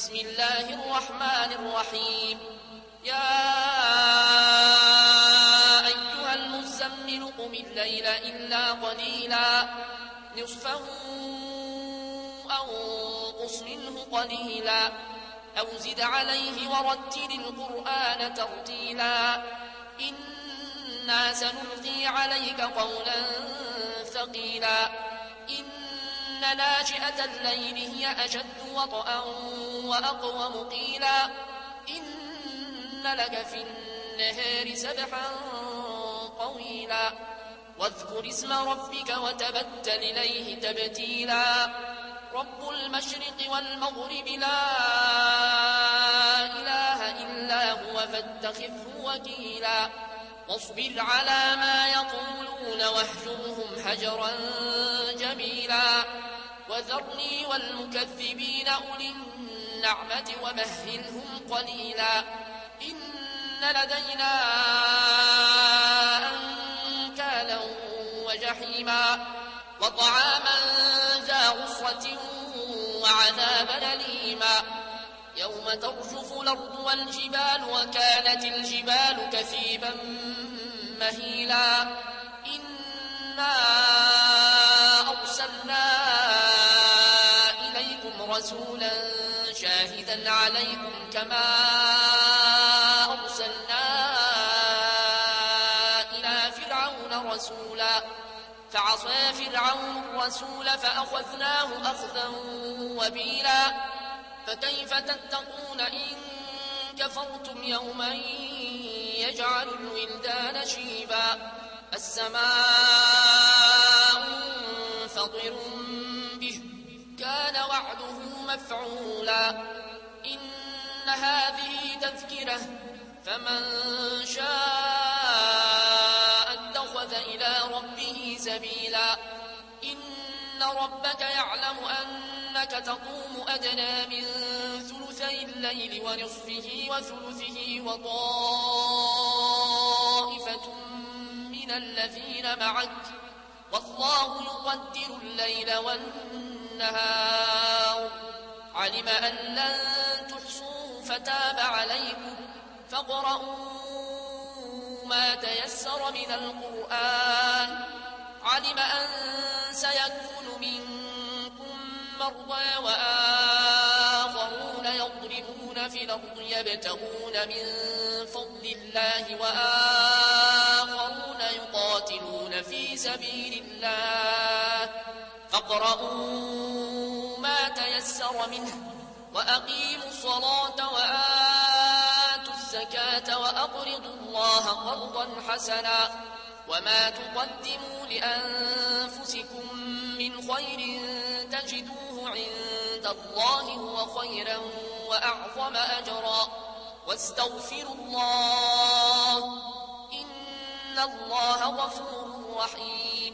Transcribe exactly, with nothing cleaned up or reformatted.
بسم الله الرحمن الرحيم يا أيها المزمل قم الليل إلا قليلا نصفه أو انقص منه قليلا أو زد عليه ورتل القرآن ترتيلا إنا سنلقي عليك قولا ثقيلا إن ناشئة الليل هي أشد وطئا وأقوم قيلا إن لك في النهار سبحا طويلا واذكر اسم ربك وتبتل إليه تبتيلا رب المشرق والمغرب لا إله إلا هو فاتخذه وكيلا واصبر على ما يقولون واهجرهم هجرا جميلا وذرني والمكذبين أولي النعمة ومهلهم قليلا إن لدينا أنكالا وجحيما وطعاما ذا غصة وعذابا أليما يوم ترجف الأرض والجبال وكانت الجبال كثيبا مهيلا إنا أرسلنا إليكم رسولا شاهدا عليكم كما أرسلنا إلى فرعون رسولا فعصى فرعون الرسول فأخذناه أخذا وبيلا فكيف تتقون إن كفرتم يوما يجعل الولدان شيبا السماء منفطر به كان وعده مفعولا إن هذه تذكرة فمن شاء اتخذ إلى ربه سبيلا إن ربك يعلم أنك تقوم أدنى من ثلثي الليل ونصفه وثلثه وطائفة من الذين معك والله يقدر الليل والنهار علم أن لن تحصوه فتاب عليكم فاقرؤوا ما تيسر من القرآن علم أن سيكون منكم مرضى وآخرون يضربون في الأرض يبتغون من فضل الله وآخرون يقاتلون في سبيل الله فاقرؤوا ما تيسر منه وأقيموا الصلاة وآتوا الزكاة وأقرضوا الله قرضا حسنا وما تقدموا لأنفسكم من خير تجدوه عند الله هو خيرا وأعظم أجرا واستغفروا الله إن الله غفور رحيم